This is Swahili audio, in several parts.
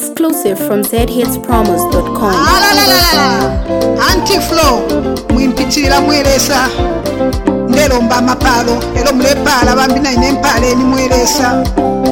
Exclusive from zhitspromos.com. Anti-flow mwimpichira mwelesa ndelomba mapalo elo mulepala bambi naine mpale ni mwelesa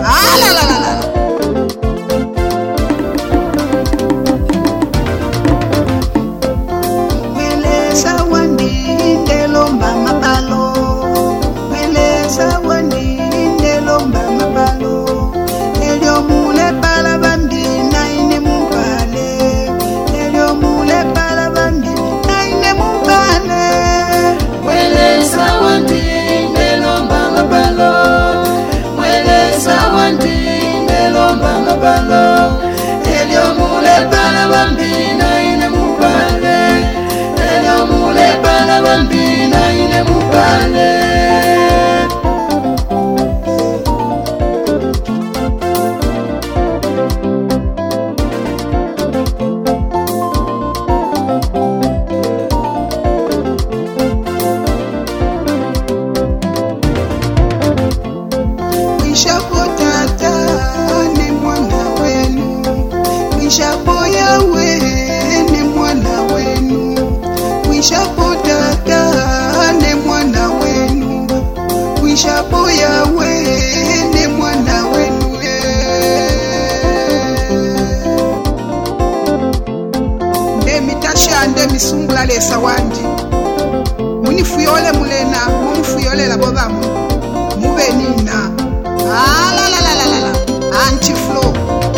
mwelesa wandi ndelomba mapalo mwelesa wandi ndelomba mapalo elio mulepala bambi naine mpale elio mulepala bambi naine mpale mwelesa wandi ndelomba mapalo mwelesa wandi ndelomba mapalo elio mulepala bambi naine mpale elio mulepala bambi naine mpale Wishapo yawe ni mwana wenu, wishapo tata ni mwana wenu, wishapo yawe ni mwana wenu. Ndemi tasha ndemi sungula lesa wandi, munifuyole mulena, munifuyole labo bamu, mube nina. Anti-flow.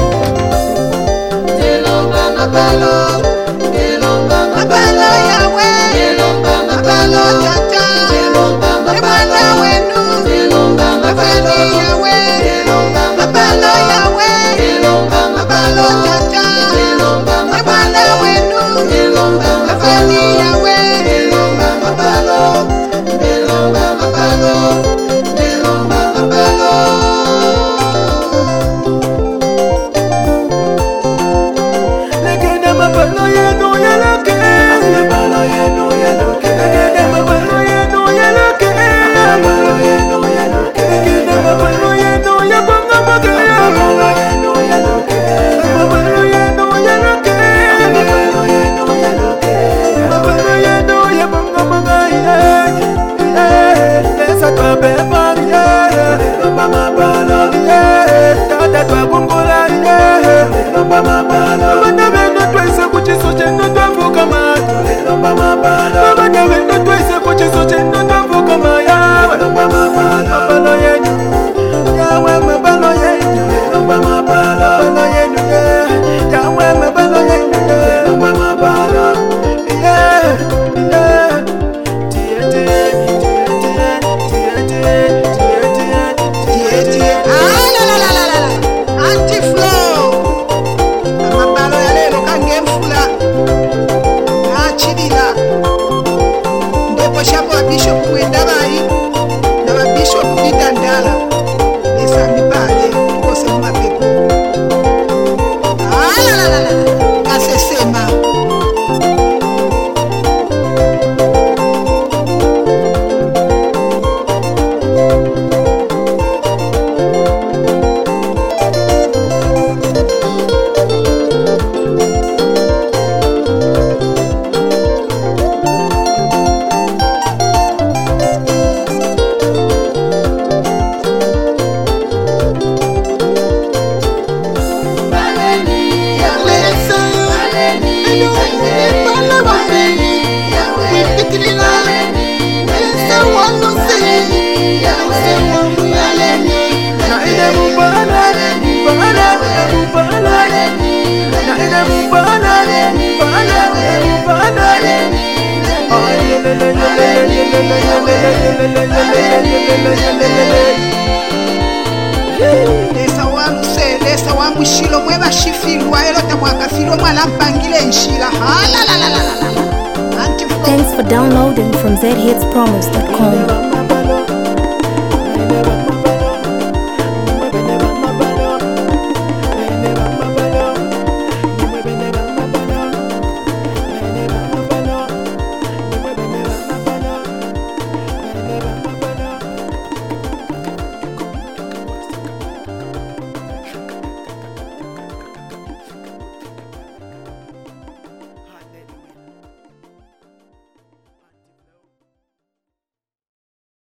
Mapalo, elomba mapalo, yawe, elomba mapalo, tata, elomba mapalo, wenu, elomba mapalo, yawe, elomba mapalo yawe, elomba mapalo, tata, elomba mapalo, wenu, elomba mapalo, yawe, elomba mapalo, elomba mapalo, elomba mapalo. Mapalo yenu yaloke, mapalo yenu yaloke, mapalo yenu yaloke, mapalo yenu yaloke, mapalo yenu yabonga magaya, mapalo yenu yaloke, mapalo yenu yaloke, mapalo yenu yaloke, mapalo yenu yabonga magaya. Esa kwa beba, lomba mapalo, tata kwa bungola, lomba mapalo. Kuchiso chendo twavuka mato lomba mapalo abana bendo twese kuchiso chendo twavuka maya lomba mapalo yenu yawe mapalo yenu lomba mapalo yenu yawe mapalo yenu lomba mapalo Anti-flow. Mapalo ya lelo kangemfula achidila ndipo shapo wa bishop kwenda bai na wa bishop bitandala lesa mipale tukose mapepo kasesema lesa wa mushilo mwe bashifilwa elo tamwakafilwa mwala mpangile nshila Thanks for downloading from zhitspromos.com.